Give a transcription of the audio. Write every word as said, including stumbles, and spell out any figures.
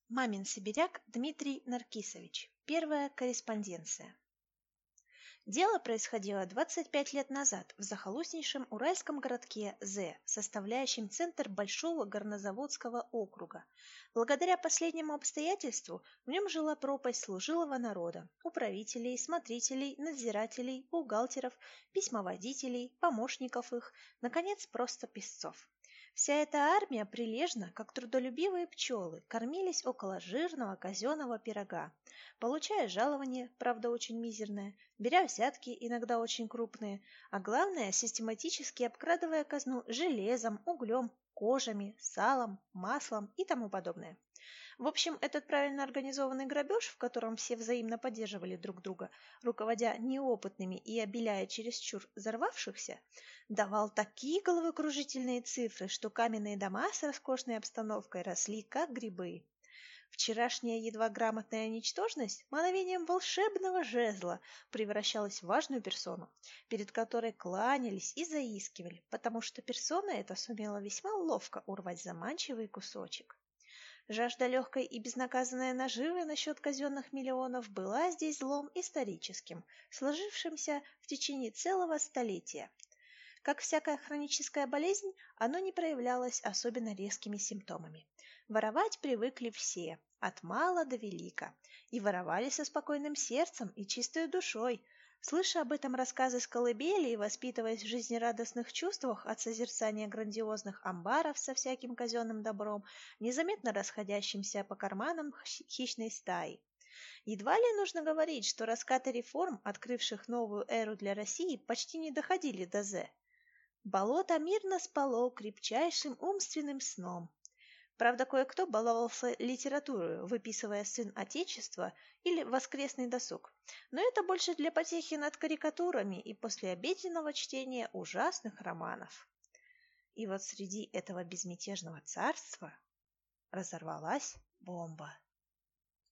Мамин сибиряк Дмитрий Наркисович. Первая корреспонденция. Дело происходило двадцать пять лет назад в захолустнейшем уральском городке З, составляющем центр большого горнозаводского округа. Благодаря последнему обстоятельству в нем жила пропасть служилого народа, управителей, смотрителей, надзирателей, бухгалтеров, письмоводителей, помощников их, наконец, просто писцов. Вся эта армия прилежно, как трудолюбивые пчелы, кормились около жирного казенного пирога, получая жалование, правда очень мизерное, беря взятки, иногда очень крупные, а главное, систематически обкрадывая казну железом, углем, кожами, салом, маслом и тому подобное. В общем, этот правильно организованный грабеж, в котором все взаимно поддерживали друг друга, руководя неопытными и обеляя чересчур взорвавшихся, давал такие головокружительные цифры, что каменные дома с роскошной обстановкой росли как грибы. Вчерашняя едва грамотная ничтожность мановением волшебного жезла превращалась в важную персону, перед которой кланялись и заискивали, потому что персона эта сумела весьма ловко урвать заманчивый кусочек. Жажда легкой и безнаказанной наживы насчет казенных миллионов была здесь злом историческим, сложившимся в течение целого столетия. Как всякая хроническая болезнь, оно не проявлялось особенно резкими симптомами. Воровать привыкли все, от мала до велика, и воровали со спокойным сердцем и чистой душой. Слыша об этом рассказы с колыбели и воспитываясь в жизнерадостных чувствах от созерцания грандиозных амбаров со всяким казенным добром, незаметно расходящимся по карманам хищной стаи. Едва ли нужно говорить, что раскаты реформ, открывших новую эру для России, почти не доходили до З. Болото мирно спало крепчайшим умственным сном. Правда, кое-кто баловался литературой, выписывая «Сын Отечества» или «Воскресный досуг». Но это больше для потехи над карикатурами и послеобеденного чтения ужасных романов. И вот среди этого безмятежного царства разорвалась бомба.